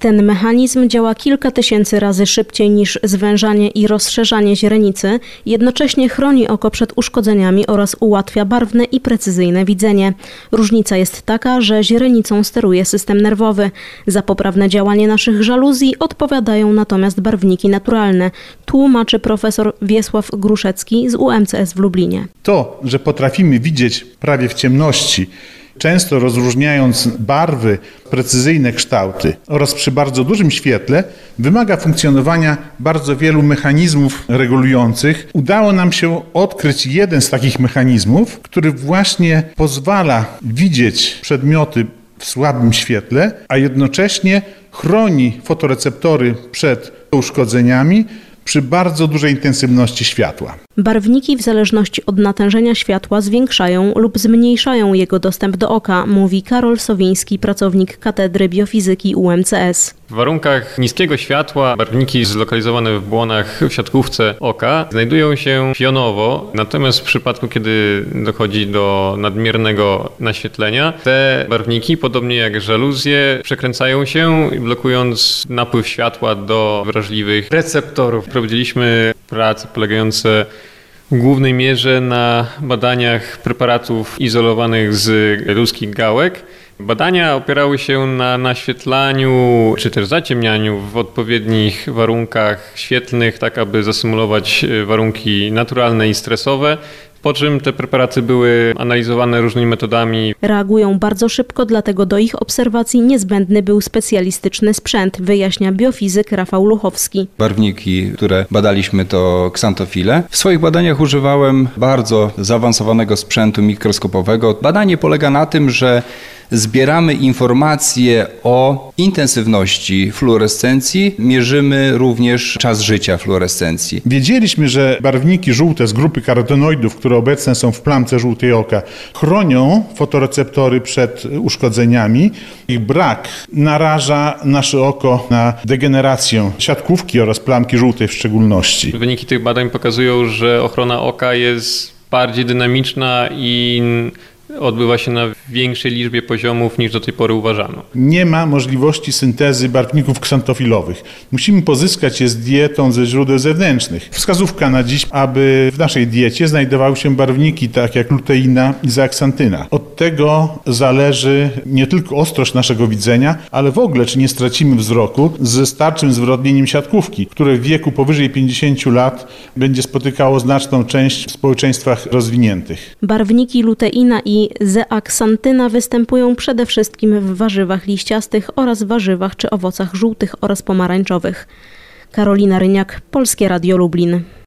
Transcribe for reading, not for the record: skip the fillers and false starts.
Ten mechanizm działa kilka tysięcy razy szybciej niż zwężanie i rozszerzanie źrenicy, jednocześnie chroni oko przed uszkodzeniami oraz ułatwia barwne i precyzyjne widzenie. Różnica jest taka, że źrenicą steruje system nerwowy. Za poprawne działanie naszych żaluzji odpowiadają natomiast barwniki naturalne, tłumaczy profesor Wiesław Gruszecki z UMCS w Lublinie. To, że potrafimy widzieć prawie w ciemności, często rozróżniając barwy, precyzyjne kształty oraz przy bardzo dużym świetle, wymaga funkcjonowania bardzo wielu mechanizmów regulujących. Udało nam się odkryć jeden z takich mechanizmów, który właśnie pozwala widzieć przedmioty w słabym świetle, a jednocześnie chroni fotoreceptory przed uszkodzeniami przy bardzo dużej intensywności światła. Barwniki w zależności od natężenia światła zwiększają lub zmniejszają jego dostęp do oka, mówi Karol Sowiński, pracownik Katedry Biofizyki UMCS. W warunkach niskiego światła barwniki zlokalizowane w błonach w siatkówce oka znajdują się pionowo, natomiast w przypadku, kiedy dochodzi do nadmiernego naświetlenia, te barwniki, podobnie jak żaluzje, przekręcają się, blokując napływ światła do wrażliwych receptorów. Prowadziliśmy prace polegające w głównej mierze na badaniach preparatów izolowanych z ludzkich gałek. Badania opierały się na naświetlaniu czy też zaciemnianiu w odpowiednich warunkach świetlnych, tak aby zasymulować warunki naturalne i stresowe. Po czym te preparaty były analizowane różnymi metodami. Reagują bardzo szybko, dlatego do ich obserwacji niezbędny był specjalistyczny sprzęt, wyjaśnia biofizyk Rafał Luchowski. Barwniki, które badaliśmy, to ksantofile. W swoich badaniach używałem bardzo zaawansowanego sprzętu mikroskopowego. Badanie polega na tym, że zbieramy informacje o intensywności fluorescencji, mierzymy również czas życia fluorescencji. Wiedzieliśmy, że barwniki żółte z grupy karotenoidów, które obecne są w plamce żółtej oka, chronią fotoreceptory przed uszkodzeniami. Ich brak naraża nasze oko na degenerację siatkówki oraz plamki żółtej w szczególności. Wyniki tych badań pokazują, że ochrona oka jest bardziej dynamiczna i odbywa się na większej liczbie poziomów niż do tej pory uważano. Nie ma możliwości syntezy barwników ksantofilowych. Musimy pozyskać je z dietą ze źródeł zewnętrznych. Wskazówka na dziś, aby w naszej diecie znajdowały się barwniki tak jak luteina i zeaksantyna. Od tego zależy nie tylko ostrość naszego widzenia, ale w ogóle czy nie stracimy wzroku ze starczym zwrotnieniem siatkówki, które w wieku powyżej 50 lat będzie spotykało znaczną część w społeczeństwach rozwiniętych. Barwniki luteina i zeaksantyna występują przede wszystkim w warzywach liściastych oraz warzywach czy owocach żółtych oraz pomarańczowych. Karolina Ryniak, Polskie Radio Lublin.